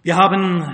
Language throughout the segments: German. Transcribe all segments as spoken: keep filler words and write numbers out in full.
Wir haben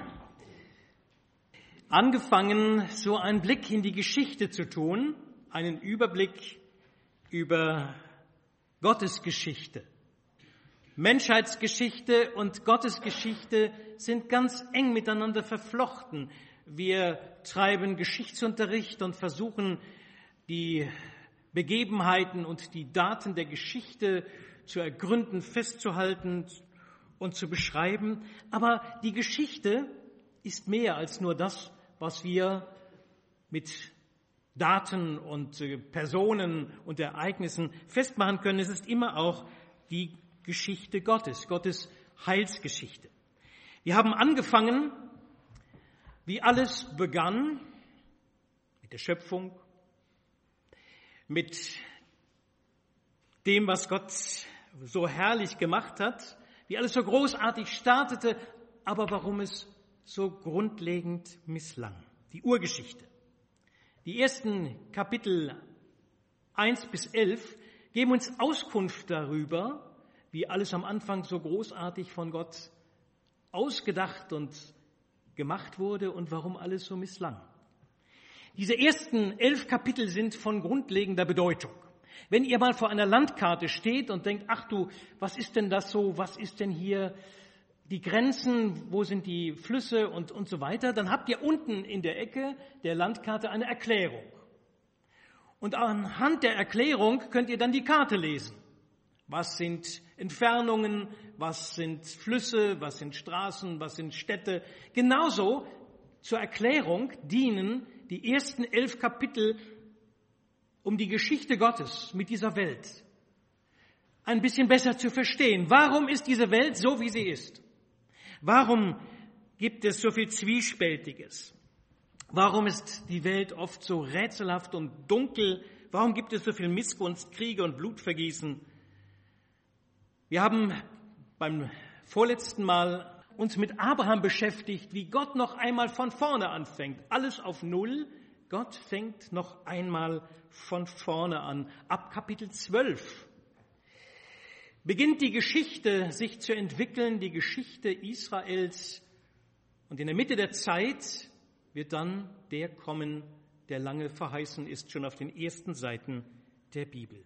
angefangen, so einen Blick in die Geschichte zu tun, einen Überblick über Gottes Geschichte. Menschheitsgeschichte und Gottes Geschichte sind ganz eng miteinander verflochten. Wir treiben Geschichtsunterricht und versuchen, die Begebenheiten und die Daten der Geschichte zu ergründen, festzuhalten und zu beschreiben. Aber die Geschichte ist mehr als nur das, was wir mit Daten und Personen und Ereignissen festmachen können. Es ist immer auch die Geschichte Gottes, Gottes Heilsgeschichte. Wir haben angefangen, wie alles begann, mit der Schöpfung, mit dem, was Gott so herrlich gemacht hat, wie alles so großartig startete, aber warum es so grundlegend misslang. Die Urgeschichte. Die ersten Kapitel eins bis elf geben uns Auskunft darüber, wie alles am Anfang so großartig von Gott ausgedacht und gemacht wurde und warum alles so misslang. Diese ersten elf Kapitel sind von grundlegender Bedeutung. Wenn ihr mal vor einer Landkarte steht und denkt, ach du, was ist denn das so, was ist denn hier die Grenzen, wo sind die Flüsse und, und so weiter, dann habt ihr unten in der Ecke der Landkarte eine Erklärung. Und anhand der Erklärung könnt ihr dann die Karte lesen. Was sind Entfernungen, was sind Flüsse, was sind Straßen, was sind Städte. Genauso zur Erklärung dienen die ersten elf Kapitel um die Geschichte Gottes mit dieser Welt ein bisschen besser zu verstehen. Warum ist diese Welt so, wie sie ist? Warum gibt es so viel Zwiespältiges? Warum ist die Welt oft so rätselhaft und dunkel? Warum gibt es so viel Missgunst, Kriege und Blutvergießen? Wir haben beim vorletzten Mal uns mit Abraham beschäftigt, wie Gott noch einmal von vorne anfängt. Alles auf Null. Gott fängt noch einmal von vorne an. Ab Kapitel zwölf beginnt die Geschichte sich zu entwickeln, die Geschichte Israels. Und in der Mitte der Zeit wird dann der kommen, der lange verheißen ist, schon auf den ersten Seiten der Bibel.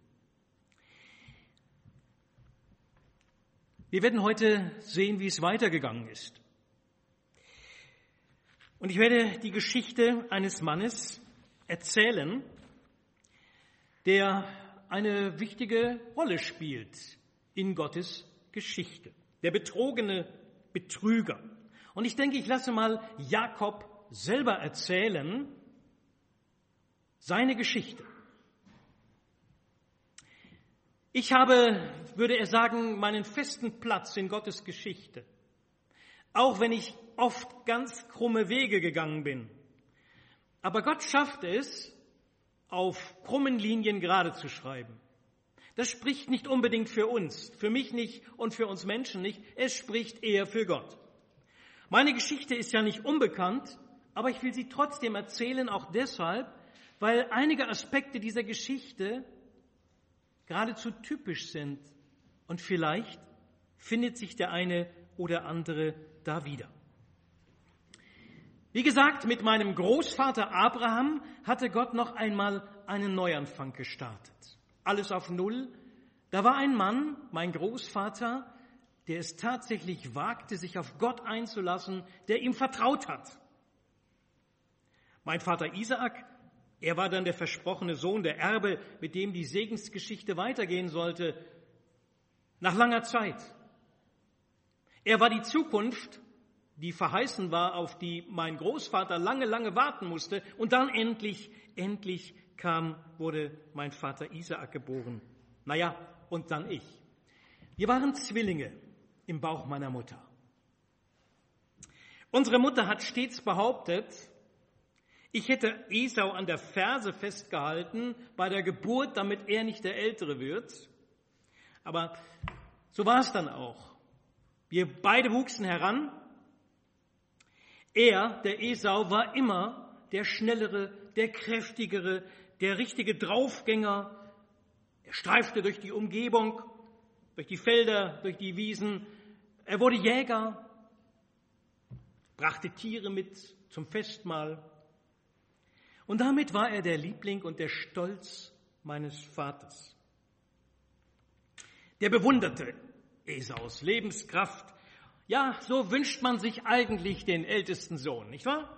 Wir werden heute sehen, wie es weitergegangen ist. Und ich werde die Geschichte eines Mannes erzählen, der eine wichtige Rolle spielt in Gottes Geschichte. Der betrogene Betrüger. Und ich denke, ich lasse mal Jakob selber erzählen, seine Geschichte. Ich habe, würde er sagen, meinen festen Platz in Gottes Geschichte. Auch wenn ich oft ganz krumme Wege gegangen bin. Aber Gott schafft es, auf krummen Linien gerade zu schreiben. Das spricht nicht unbedingt für uns, für mich nicht und für uns Menschen nicht. Es spricht eher für Gott. Meine Geschichte ist ja nicht unbekannt, aber ich will sie trotzdem erzählen, auch deshalb, weil einige Aspekte dieser Geschichte geradezu typisch sind. Und vielleicht findet sich der eine oder andere da wieder. Wie gesagt, mit meinem Großvater Abraham hatte Gott noch einmal einen Neuanfang gestartet. Alles auf Null. Da war ein Mann, mein Großvater, der es tatsächlich wagte, sich auf Gott einzulassen, der ihm vertraut hat. Mein Vater Isaak, er war dann der versprochene Sohn, der Erbe, mit dem die Segensgeschichte weitergehen sollte, nach langer Zeit. Er war die Zukunft, die verheißen war, auf die mein Großvater lange, lange warten musste. Und dann endlich, endlich kam, wurde mein Vater Isaak geboren. Naja, und dann ich. Wir waren Zwillinge im Bauch meiner Mutter. Unsere Mutter hat stets behauptet, ich hätte Esau an der Ferse festgehalten bei der Geburt, damit er nicht der Ältere wird. Aber so war es dann auch. Wir beide wuchsen heran. Er, der Esau, war immer der Schnellere, der Kräftigere, der richtige Draufgänger. Er streifte durch die Umgebung, durch die Felder, durch die Wiesen. Er wurde Jäger. brachte Tiere mit zum Festmahl. Und damit war er der Liebling und der Stolz meines Vaters. Der bewunderte Esaus Lebenskraft. Ja, so wünscht man sich eigentlich den ältesten Sohn, nicht wahr?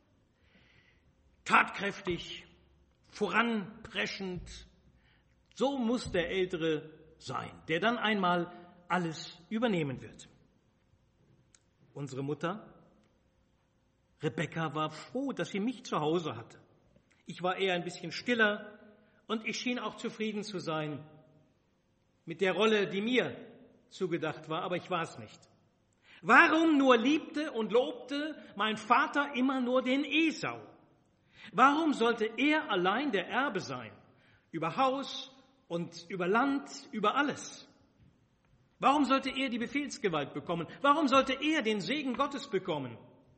Tatkräftig, voranpreschend, so muss der Ältere sein, der dann einmal alles übernehmen wird. Unsere Mutter, Rebekka, war froh, dass sie mich zu Hause hatte. Ich war eher ein bisschen stiller und ich schien auch zufrieden zu sein mit der Rolle, die mir zugedacht war, aber ich war es nicht. Warum nur liebte und lobte mein Vater immer nur den Esau? Warum sollte er allein der Erbe sein? Über Haus und über Land, über alles. Warum sollte er die Befehlsgewalt bekommen? Warum sollte er den Segen Gottes bekommen?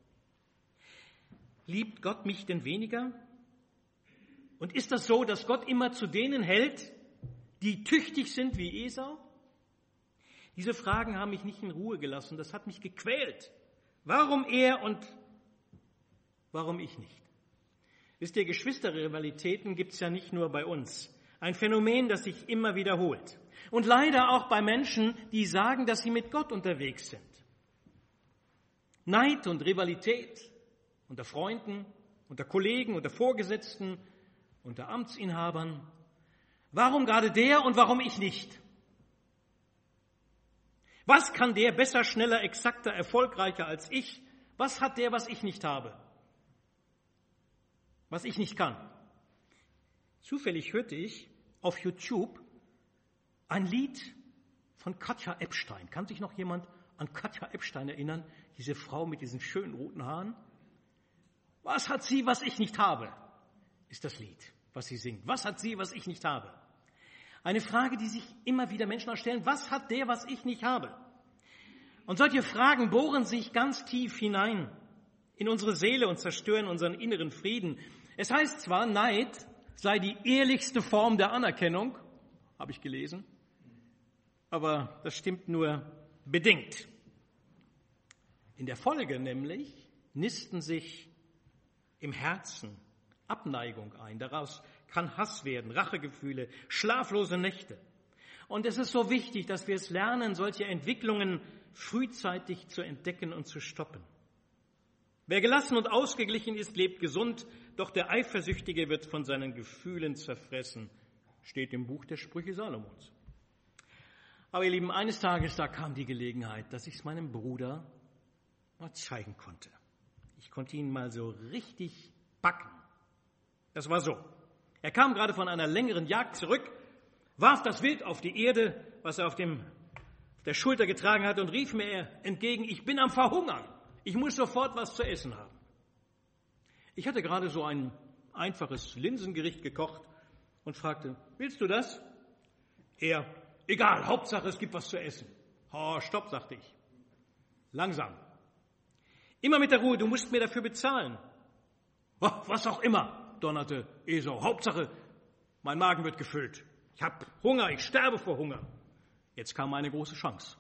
Liebt Gott mich denn weniger? Und ist das so, dass Gott immer zu denen hält, die tüchtig sind wie Esau? Diese Fragen haben mich nicht in Ruhe gelassen, das hat mich gequält. Warum er und warum ich nicht? Wisst ihr, Geschwisterrivalitäten gibt es ja nicht nur bei uns. Ein Phänomen, das sich immer wiederholt. Und leider auch bei Menschen, die sagen, dass sie mit Gott unterwegs sind. Neid und Rivalität unter Freunden, unter Kollegen, unter Vorgesetzten, unter Amtsinhabern. Warum gerade der und warum ich nicht? Was kann der besser, schneller, exakter, erfolgreicher als ich? Was hat der, was ich nicht habe? Was ich nicht kann? Zufällig hörte ich auf YouTube ein Lied von Katja Ebstein. Kann sich noch jemand an Katja Ebstein erinnern? Diese Frau mit diesen schönen roten Haaren? Was hat sie, was ich nicht habe? Ist das Lied, was sie singt. Was hat sie, was ich nicht habe? Eine Frage, die sich immer wieder Menschen stellen. Was hat der, was ich nicht habe? Und solche Fragen bohren sich ganz tief hinein in unsere Seele und zerstören unseren inneren Frieden. Es heißt zwar, Neid sei die ehrlichste Form der Anerkennung, habe ich gelesen, aber das stimmt nur bedingt. In der Folge nämlich nisten sich im Herzen Abneigung ein. Daraus kann Hass werden, Rachegefühle, schlaflose Nächte. Und es ist so wichtig, dass wir es lernen, solche Entwicklungen frühzeitig zu entdecken und zu stoppen. Wer gelassen und ausgeglichen ist, lebt gesund, doch der Eifersüchtige wird von seinen Gefühlen zerfressen, steht im Buch der Sprüche Salomons. Aber ihr Lieben, eines Tages, da kam die Gelegenheit, dass ich es meinem Bruder mal zeigen konnte. Ich konnte ihn mal so richtig packen. Das war so. Er kam gerade von einer längeren Jagd zurück, warf das Wild auf die Erde, was er auf, dem, auf der Schulter getragen hatte, und rief mir entgegen, ich bin am Verhungern. Ich muss sofort was zu essen haben. Ich hatte gerade so ein einfaches Linsengericht gekocht und fragte, willst du das? Er, egal, Hauptsache es gibt was zu essen. Oh, stopp, sagte ich. Langsam. Immer mit der Ruhe, du musst mir dafür bezahlen. Oh, was auch immer, donnerte Esau. Hauptsache, mein Magen wird gefüllt. Ich habe Hunger, ich sterbe vor Hunger. Jetzt kam meine große Chance.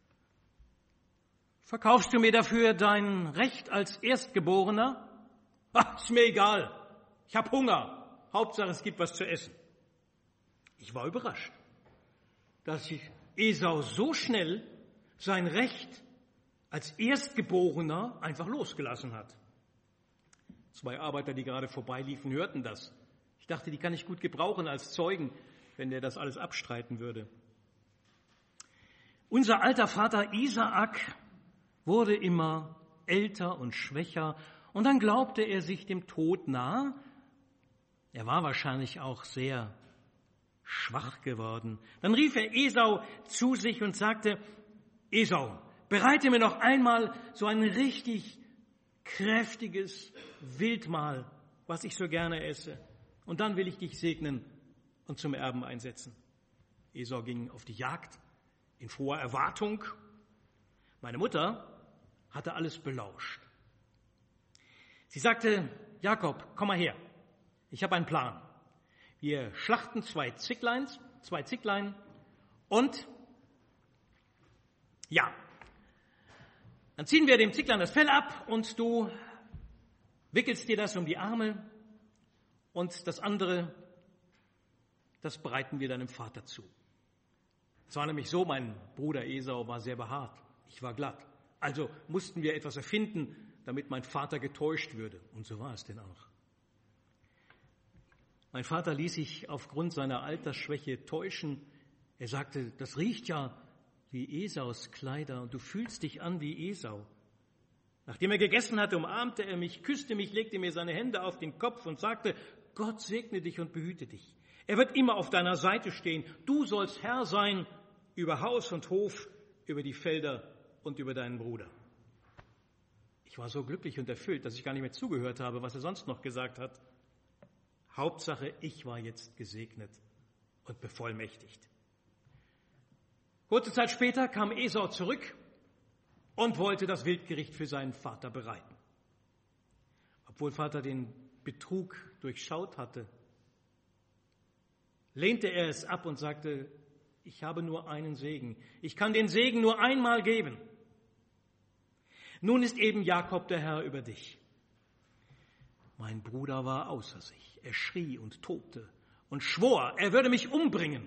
Verkaufst du mir dafür dein Recht als Erstgeborener? Ach, ist mir egal. Ich habe Hunger. Hauptsache, es gibt was zu essen. Ich war überrascht, dass sich Esau so schnell sein Recht als Erstgeborener einfach losgelassen hat. Zwei Arbeiter, die gerade vorbeiliefen, hörten das. Ich dachte, die kann ich gut gebrauchen als Zeugen, wenn der das alles abstreiten würde. Unser alter Vater Isaak wurde immer älter und schwächer und dann glaubte er sich dem Tod nahe. Er war wahrscheinlich auch sehr schwach geworden. Dann rief er Esau zu sich und sagte, Esau, bereite mir noch einmal so ein richtig kräftiges Wildmahl, was ich so gerne esse. Und dann will ich dich segnen und zum Erben einsetzen. Esau ging auf die Jagd in froher Erwartung. Meine Mutter hatte alles belauscht. Sie sagte, Jakob, komm mal her. Ich habe einen Plan. Wir schlachten zwei Zickleins, zwei Zicklein und ja, Dann ziehen wir dem Zicklein das Fell ab und du wickelst dir das um die Arme und das andere, das bereiten wir deinem Vater zu. Es war nämlich so, mein Bruder Esau war sehr behaart, ich war glatt. Also mussten wir etwas erfinden, damit mein Vater getäuscht würde. Und so war es denn auch. Mein Vater ließ sich aufgrund seiner Altersschwäche täuschen. Er sagte, das riecht ja wie Esaus Kleider und du fühlst dich an wie Esau. Nachdem er gegessen hatte, umarmte er mich, küsste mich, legte mir seine Hände auf den Kopf und sagte, Gott segne dich und behüte dich. Er wird immer auf deiner Seite stehen. Du sollst Herr sein über Haus und Hof, über die Felder und über deinen Bruder. Ich war so glücklich und erfüllt, dass ich gar nicht mehr zugehört habe, was er sonst noch gesagt hat. Hauptsache, ich war jetzt gesegnet und bevollmächtigt. Kurze Zeit später kam Esau zurück und wollte das Wildgericht für seinen Vater bereiten. Obwohl Vater den Betrug durchschaut hatte, lehnte er es ab und sagte, ich habe nur einen Segen. Ich kann den Segen nur einmal geben. Nun ist eben Jakob der Herr über dich. Mein Bruder war außer sich. Er schrie und tobte und schwor, er würde mich umbringen.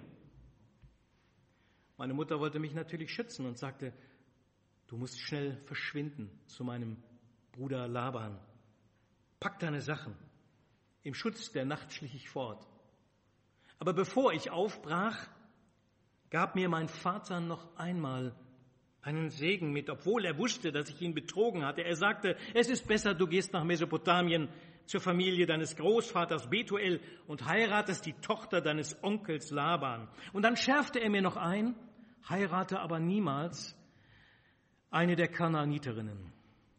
Meine Mutter wollte mich natürlich schützen und sagte, du musst schnell verschwinden zu meinem Bruder Laban. Pack deine Sachen. Im Schutz der Nacht schlich ich fort. Aber bevor ich aufbrach, gab mir mein Vater noch einmal einen Segen mit, obwohl er wusste, dass ich ihn betrogen hatte. Er sagte, es ist besser, du gehst nach Mesopotamien zur Familie deines Großvaters Betuel und heiratest die Tochter deines Onkels Laban. Und dann schärfte er mir noch ein, heirate aber niemals eine der Kanaaniterinnen.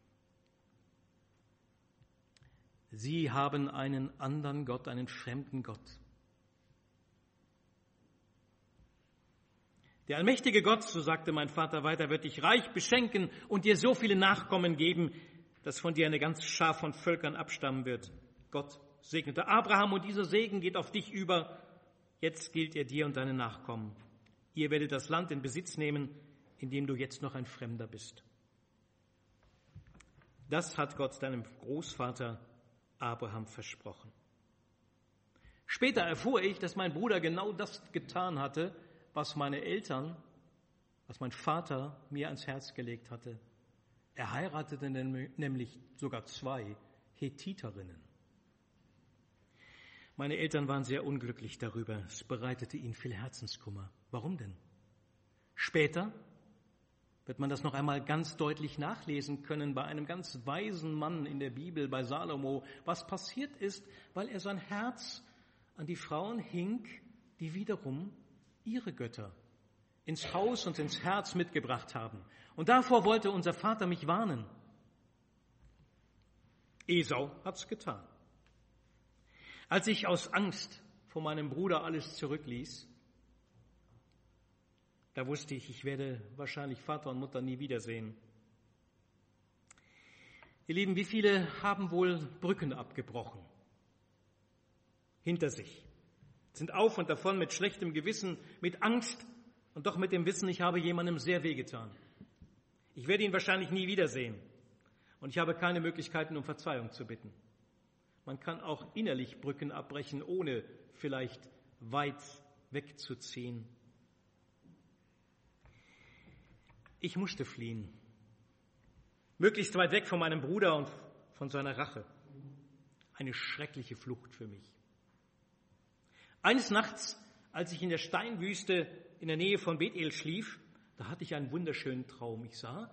Sie haben einen anderen Gott, einen fremden Gott. Der allmächtige Gott, so sagte mein Vater weiter, wird dich reich beschenken und dir so viele Nachkommen geben, dass von dir eine ganze Schar von Völkern abstammen wird. Gott segnete Abraham und dieser Segen geht auf dich über. Jetzt gilt er dir und deinen Nachkommen. Ihr werdet das Land in Besitz nehmen, in dem du jetzt noch ein Fremder bist. Das hat Gott deinem Großvater Abraham versprochen. Später erfuhr ich, dass mein Bruder genau das getan hatte, was meine Eltern, was mein Vater mir ans Herz gelegt hatte. Er heiratete nämlich sogar zwei Hethiterinnen. Meine Eltern waren sehr unglücklich darüber. Es bereitete ihnen viel Herzenskummer. Warum denn? Später wird man das noch einmal ganz deutlich nachlesen können bei einem ganz weisen Mann in der Bibel, bei Salomo, was passiert ist, weil er sein Herz an die Frauen hing, die wiederum ihre Götter ins Haus und ins Herz mitgebracht haben. Und davor wollte unser Vater mich warnen. Esau hat's getan. Als ich aus Angst vor meinem Bruder alles zurückließ, da wusste ich, ich werde wahrscheinlich Vater und Mutter nie wiedersehen. Ihr Lieben, wie viele haben wohl Brücken abgebrochen? Hinter sich. Sind auf und davon mit schlechtem Gewissen, mit Angst und doch mit dem Wissen, ich habe jemandem sehr wehgetan. Ich werde ihn wahrscheinlich nie wiedersehen und ich habe keine Möglichkeiten, um Verzeihung zu bitten. Man kann auch innerlich Brücken abbrechen, ohne vielleicht weit wegzuziehen. Ich musste fliehen, möglichst weit weg von meinem Bruder und von seiner Rache. Eine schreckliche Flucht für mich. Eines Nachts, als ich in der Steinwüste in der Nähe von Bethel schlief, da hatte ich einen wunderschönen Traum. Ich sah,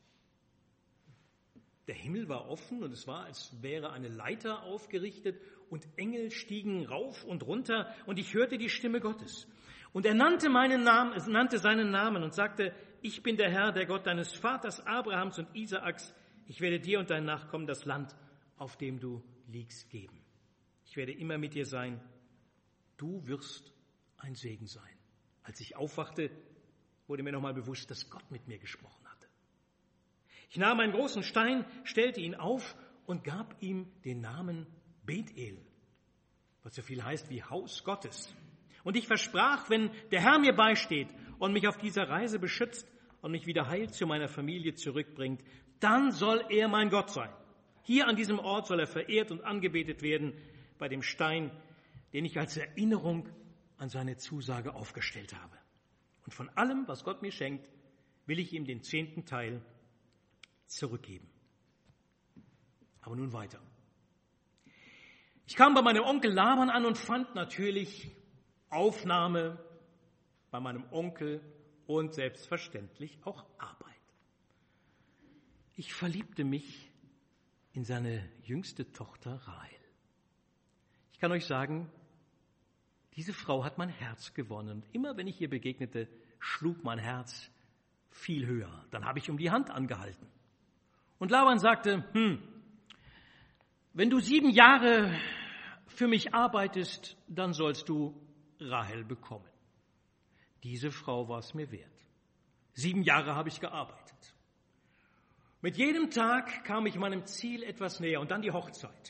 der Himmel war offen und es war, als wäre eine Leiter aufgerichtet und Engel stiegen rauf und runter und ich hörte die Stimme Gottes. Und er nannte meinen Namen, es nannte seinen Namen und sagte, ich bin der Herr, der Gott deines Vaters Abrahams und Isaaks. Ich werde dir und deinen Nachkommen das Land, auf dem du liegst, geben. Ich werde immer mit dir sein. Du wirst ein Segen sein. Als ich aufwachte, wurde mir nochmal bewusst, dass Gott mit mir gesprochen hatte. Ich nahm einen großen Stein, stellte ihn auf und gab ihm den Namen Bethel, was so viel heißt wie Haus Gottes. Und ich versprach, wenn der Herr mir beisteht und mich auf dieser Reise beschützt und mich wieder heil zu meiner Familie zurückbringt, dann soll er mein Gott sein. Hier an diesem Ort soll er verehrt und angebetet werden, bei dem Stein, den ich als Erinnerung an seine Zusage aufgestellt habe. Und von allem, was Gott mir schenkt, will ich ihm den zehnten Teil zurückgeben. Aber nun weiter. Ich kam bei meinem Onkel Laban an und fand natürlich Aufnahme bei meinem Onkel und selbstverständlich auch Arbeit. Ich verliebte mich in seine jüngste Tochter Rahel. Ich kann euch sagen, diese Frau hat mein Herz gewonnen. Immer wenn ich ihr begegnete, schlug mein Herz viel höher. Dann habe ich um die Hand angehalten. Und Laban sagte, hm, wenn du sieben Jahre für mich arbeitest, dann sollst du Rahel bekommen. Diese Frau war es mir wert. Sieben Jahre habe ich gearbeitet. Mit jedem Tag kam ich meinem Ziel etwas näher und dann die Hochzeit.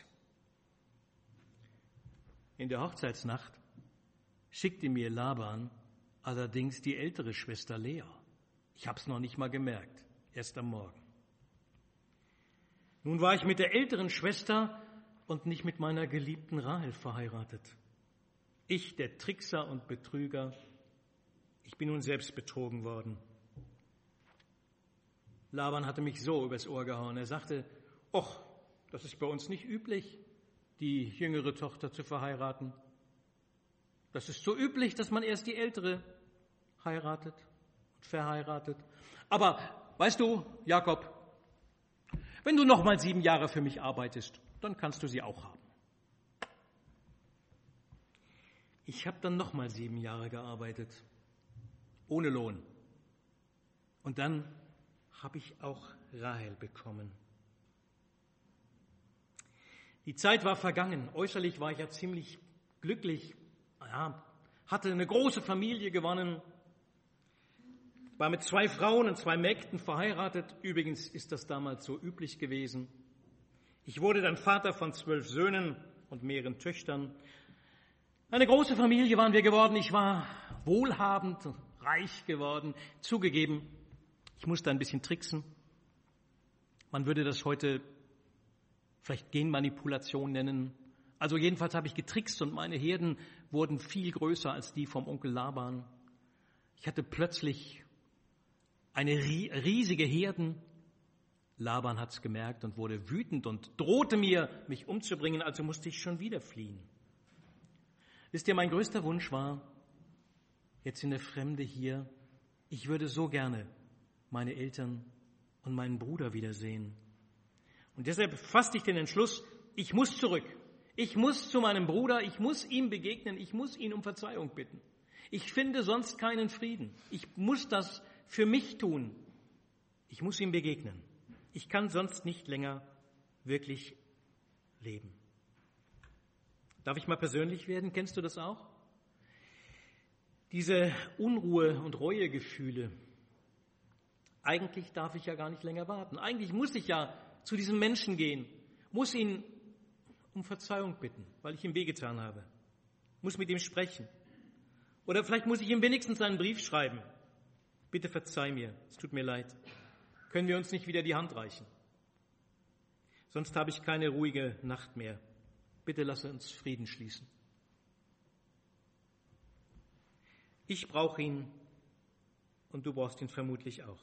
In der Hochzeitsnacht schickte mir Laban allerdings die ältere Schwester Lea. Ich habe es noch nicht mal gemerkt, erst am Morgen. Nun war ich mit der älteren Schwester und nicht mit meiner geliebten Rahel verheiratet. Ich, der Trickser und Betrüger, ich bin nun selbst betrogen worden. Laban hatte mich so übers Ohr gehauen. Er sagte, ach, das ist bei uns nicht üblich, die jüngere Tochter zu verheiraten. Das ist so üblich, dass man erst die ältere heiratet und verheiratet. Aber weißt du, Jakob, wenn du noch mal sieben Jahre für mich arbeitest, dann kannst du sie auch haben. Ich habe dann noch mal sieben Jahre gearbeitet, ohne Lohn. Und dann habe ich auch Rahel bekommen. Die Zeit war vergangen. Äußerlich war ich ja ziemlich glücklich. Ja, hatte eine große Familie gewonnen, war mit zwei Frauen und zwei Mägden verheiratet. Übrigens ist das damals so üblich gewesen. Ich wurde dann Vater von zwölf Söhnen und mehreren Töchtern. Eine große Familie waren wir geworden. Ich war wohlhabend, reich geworden. Zugegeben, ich musste ein bisschen tricksen. Man würde das heute vielleicht Genmanipulation nennen. Also jedenfalls habe ich getrickst und meine Herden wurden viel größer als die vom Onkel Laban. Ich hatte plötzlich eine riesige Herden. Laban hat es gemerkt und wurde wütend und drohte mir, mich umzubringen, also musste ich schon wieder fliehen. Wisst ihr, mein größter Wunsch war, jetzt in der Fremde hier, ich würde so gerne meine Eltern und meinen Bruder wiedersehen. Und deshalb fasste ich den Entschluss, ich muss zurück. Ich muss zu meinem Bruder, ich muss ihm begegnen, ich muss ihn um Verzeihung bitten. Ich finde sonst keinen Frieden. Ich muss das für mich tun. Ich muss ihm begegnen. Ich kann sonst nicht länger wirklich leben. Darf ich mal persönlich werden? Kennst du das auch? Diese Unruhe und Reuegefühle. Eigentlich darf ich ja gar nicht länger warten. Eigentlich muss ich ja zu diesem Menschen gehen, muss ihn um Verzeihung bitten, weil ich ihm wehgetan habe, muss mit ihm sprechen. Oder vielleicht muss ich ihm wenigstens einen Brief schreiben. Bitte verzeih mir, es tut mir leid. Können wir uns nicht wieder die Hand reichen? Sonst habe ich keine ruhige Nacht mehr. Bitte lasse uns Frieden schließen. Ich brauche ihn und du brauchst ihn vermutlich auch.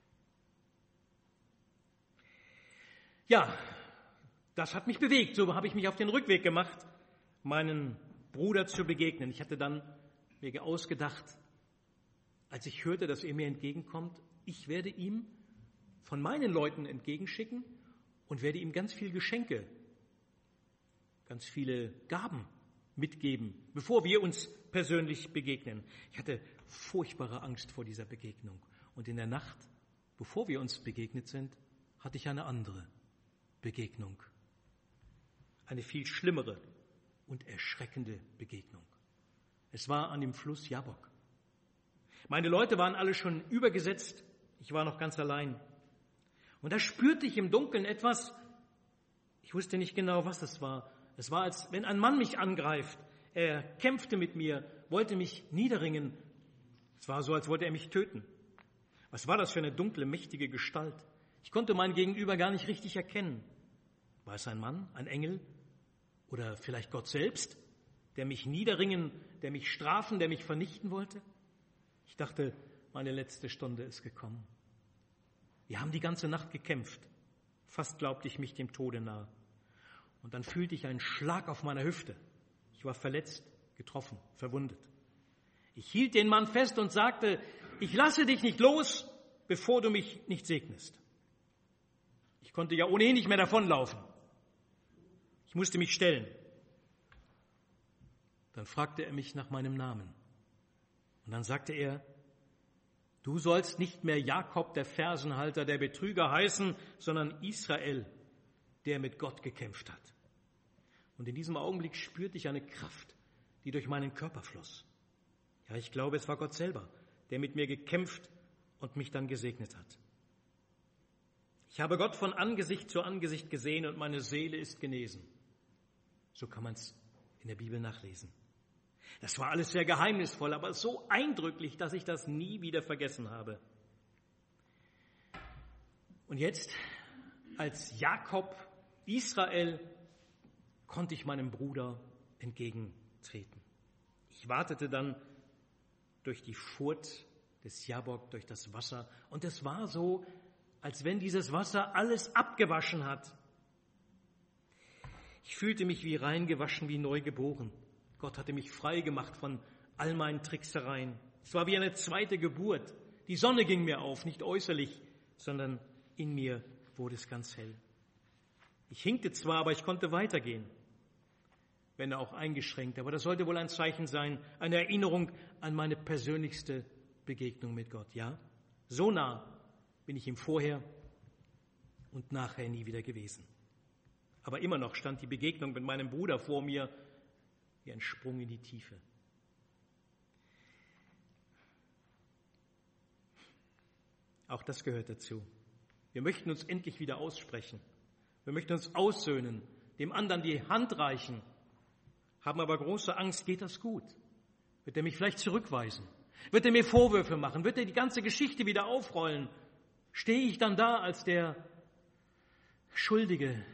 Ja, das hat mich bewegt. So habe ich mich auf den Rückweg gemacht, meinen Bruder zu begegnen. Ich hatte dann mir ausgedacht, als ich hörte, dass er mir entgegenkommt, ich werde ihm von meinen Leuten entgegenschicken und werde ihm ganz viel Geschenke, ganz viele Gaben mitgeben, bevor wir uns persönlich begegnen. Ich hatte furchtbare Angst vor dieser Begegnung. Und in der Nacht, bevor wir uns begegnet sind, hatte ich eine andere Begegnung. Eine viel schlimmere und erschreckende Begegnung. Es war an dem Fluss Jabbok. Meine Leute waren alle schon übergesetzt. Ich war noch ganz allein. Und da spürte ich im Dunkeln etwas. Ich wusste nicht genau, was es war. Es war, als wenn ein Mann mich angreift. Er kämpfte mit mir, wollte mich niederringen. Es war so, als wollte er mich töten. Was war das für eine dunkle, mächtige Gestalt? Ich konnte mein Gegenüber gar nicht richtig erkennen. War es ein Mann, ein Engel oder vielleicht Gott selbst, der mich niederringen, der mich strafen, der mich vernichten wollte? Ich dachte, meine letzte Stunde ist gekommen. Wir haben die ganze Nacht gekämpft. Fast glaubte ich mich dem Tode nahe. Und dann fühlte ich einen Schlag auf meiner Hüfte. Ich war verletzt, getroffen, verwundet. Ich hielt den Mann fest und sagte, ich lasse dich nicht los, bevor du mich nicht segnest. Ich konnte ja ohnehin nicht mehr davonlaufen. Ich musste mich stellen. Dann fragte er mich nach meinem Namen. Und dann sagte er, du sollst nicht mehr Jakob, der Fersenhalter, der Betrüger heißen, sondern Israel, der mit Gott gekämpft hat. Und in diesem Augenblick spürte ich eine Kraft, die durch meinen Körper floss. Ja, ich glaube, es war Gott selber, der mit mir gekämpft und mich dann gesegnet hat. Ich habe Gott von Angesicht zu Angesicht gesehen und meine Seele ist genesen. So kann man es in der Bibel nachlesen. Das war alles sehr geheimnisvoll, aber so eindrücklich, dass ich das nie wieder vergessen habe. Und jetzt, als Jakob, Israel, konnte ich meinem Bruder entgegentreten. Ich wartete dann durch die Furt des Jabbok, durch das Wasser, und es war so, als wenn dieses Wasser alles abgewaschen hat. Ich fühlte mich wie reingewaschen, wie neu geboren. Gott hatte mich frei gemacht von all meinen Tricksereien. Es war wie eine zweite Geburt. Die Sonne ging mir auf, nicht äußerlich, sondern in mir wurde es ganz hell. Ich hinkte zwar, aber ich konnte weitergehen, wenn auch eingeschränkt. Aber das sollte wohl ein Zeichen sein, eine Erinnerung an meine persönlichste Begegnung mit Gott. Ja, so nah bin ich ihm vorher und nachher nie wieder gewesen. Aber immer noch stand die Begegnung mit meinem Bruder vor mir wie ein Sprung in die Tiefe. Auch das gehört dazu. Wir möchten uns endlich wieder aussprechen. Wir möchten uns aussöhnen, dem anderen die Hand reichen, haben aber große Angst, geht das gut? Wird er mich vielleicht zurückweisen? Wird er mir Vorwürfe machen? Wird er die ganze Geschichte wieder aufrollen? Stehe ich dann da als der Schuldige?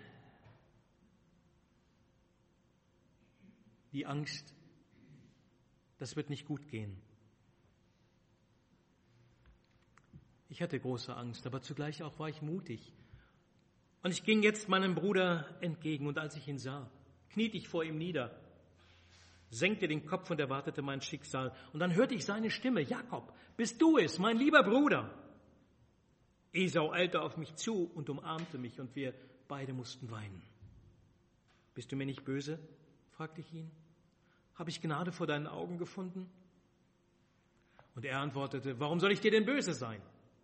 Die Angst, das wird nicht gut gehen. Ich hatte große Angst, aber zugleich auch war ich mutig. Und ich ging jetzt meinem Bruder entgegen, und als ich ihn sah, kniete ich vor ihm nieder, senkte den Kopf und erwartete mein Schicksal. Und dann hörte ich seine Stimme, Jakob, bist du es, mein lieber Bruder? Esau eilte auf mich zu und umarmte mich, und wir beide mussten weinen. Bist du mir nicht böse? Fragte ich ihn. Habe ich Gnade vor deinen Augen gefunden? Und er antwortete, warum soll ich dir denn böse sein?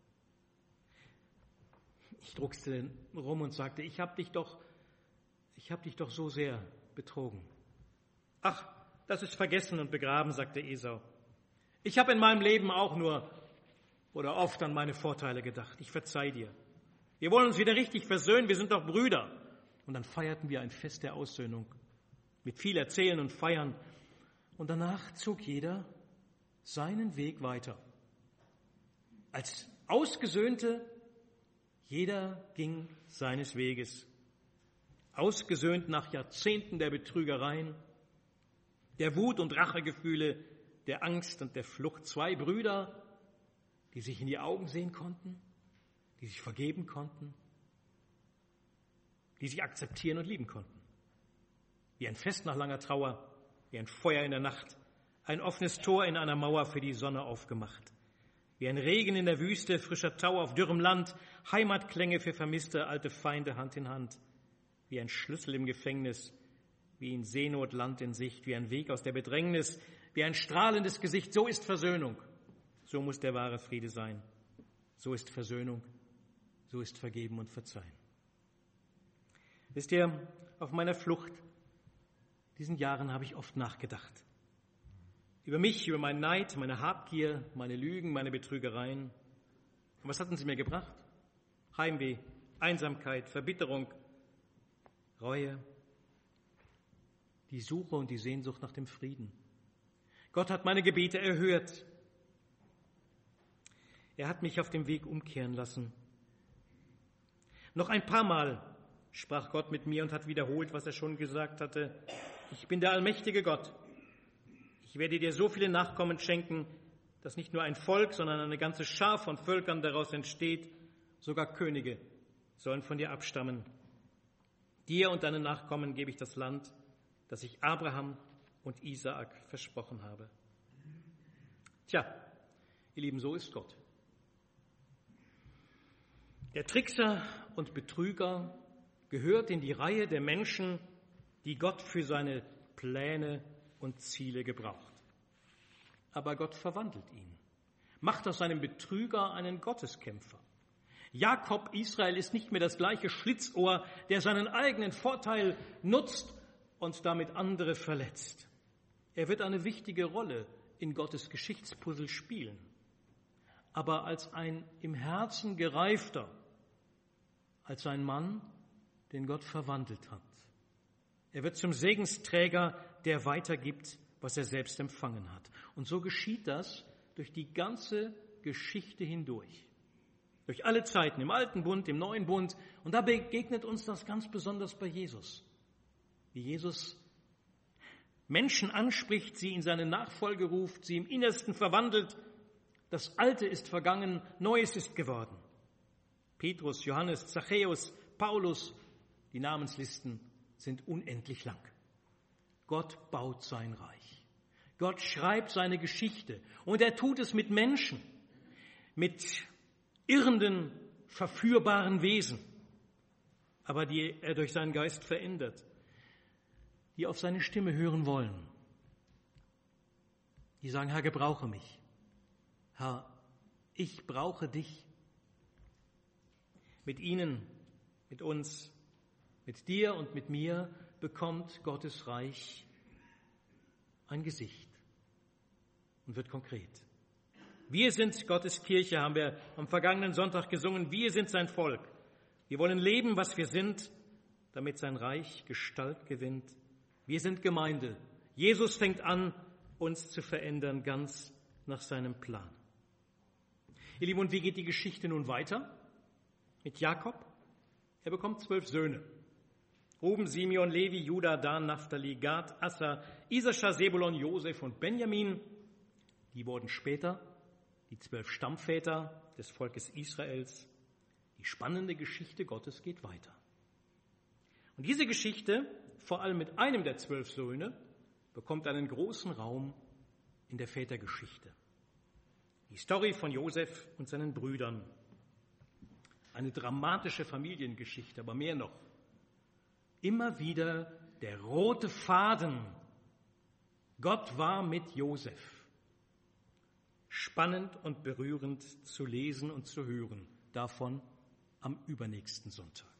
Ich druckste rum und sagte, ich habe dich doch, ich habe dich doch so sehr betrogen. Ach, das ist vergessen und begraben, sagte Esau. Ich habe in meinem Leben auch nur oder oft an meine Vorteile gedacht. Ich verzeih dir. Wir wollen uns wieder richtig versöhnen, wir sind doch Brüder. Und dann feierten wir ein Fest der Aussöhnung mit viel Erzählen und Feiern. Und danach zog jeder seinen Weg weiter. Als Ausgesöhnte, jeder ging seines Weges. Ausgesöhnt nach Jahrzehnten der Betrügereien, der Wut und Rachegefühle, der Angst und der Flucht. Zwei Brüder, die sich in die Augen sehen konnten, die sich vergeben konnten, die sich akzeptieren und lieben konnten. Wie ein Fest nach langer Trauer, wie ein Feuer in der Nacht, ein offenes Tor in einer Mauer für die Sonne aufgemacht. Wie ein Regen in der Wüste, frischer Tau auf dürrem Land, Heimatklänge für vermisste alte Feinde Hand in Hand. Wie ein Schlüssel im Gefängnis, wie in Seenot Land in Sicht, wie ein Weg aus der Bedrängnis, wie ein strahlendes Gesicht. So ist Versöhnung. So muss der wahre Friede sein. So ist Versöhnung. So ist Vergeben und Verzeihen. Wisst ihr, auf meiner Flucht, diesen Jahren habe ich oft nachgedacht. Über mich, über meinen Neid, meine Habgier, meine Lügen, meine Betrügereien. Und was hatten sie mir gebracht? Heimweh, Einsamkeit, Verbitterung, Reue, die Suche und die Sehnsucht nach dem Frieden. Gott hat meine Gebete erhört. Er hat mich auf dem Weg umkehren lassen. Noch ein paar Mal sprach Gott mit mir und hat wiederholt, was er schon gesagt hatte. Ich bin der allmächtige Gott. Ich werde dir so viele Nachkommen schenken, dass nicht nur ein Volk, sondern eine ganze Schar von Völkern daraus entsteht. Sogar Könige sollen von dir abstammen. Dir und deinen Nachkommen gebe ich das Land, das ich Abraham und Isaak versprochen habe. Tja, ihr Lieben, so ist Gott. Der Trickser und Betrüger gehört in die Reihe der Menschen, die Gott für seine Pläne und Ziele gebraucht. Aber Gott verwandelt ihn, macht aus einem Betrüger einen Gotteskämpfer. Jakob, Israel, ist nicht mehr das gleiche Schlitzohr, der seinen eigenen Vorteil nutzt und damit andere verletzt. Er wird eine wichtige Rolle in Gottes Geschichtspuzzle spielen, aber als ein im Herzen gereifter, als ein Mann, den Gott verwandelt hat. Er wird zum Segensträger, der weitergibt, was er selbst empfangen hat. Und so geschieht das durch die ganze Geschichte hindurch. Durch alle Zeiten, im Alten Bund, im Neuen Bund. Und da begegnet uns das ganz besonders bei Jesus. Wie Jesus Menschen anspricht, sie in seine Nachfolge ruft, sie im Innersten verwandelt. Das Alte ist vergangen, Neues ist geworden. Petrus, Johannes, Zachäus, Paulus, die Namenslisten sind unendlich lang. Gott baut sein Reich. Gott schreibt seine Geschichte. Und er tut es mit Menschen, mit irrenden, verführbaren Wesen, aber die er durch seinen Geist verändert, die auf seine Stimme hören wollen, die sagen, Herr, gebrauche mich. Herr, ich brauche dich. Mit ihnen, mit uns, mit dir und mit mir bekommt Gottes Reich ein Gesicht und wird konkret. Wir sind Gottes Kirche, haben wir am vergangenen Sonntag gesungen. Wir sind sein Volk. Wir wollen leben, was wir sind, damit sein Reich Gestalt gewinnt. Wir sind Gemeinde. Jesus fängt an, uns zu verändern, ganz nach seinem Plan. Ihr Lieben, und wie geht die Geschichte nun weiter? Mit Jakob? Er bekommt zwölf Söhne. Ruben, Simeon, Levi, Juda, Dan, Naphtali, Gad, Asser, Isaschar, Sebulon, Josef und Benjamin. Die wurden später die zwölf Stammväter des Volkes Israels. Die spannende Geschichte Gottes geht weiter. Und diese Geschichte, vor allem mit einem der zwölf Söhne, bekommt einen großen Raum in der Vätergeschichte. Die Story von Josef und seinen Brüdern. Eine dramatische Familiengeschichte, aber mehr noch. Immer wieder der rote Faden. Gott war mit Josef. Spannend und berührend zu lesen und zu hören. Davon am übernächsten Sonntag.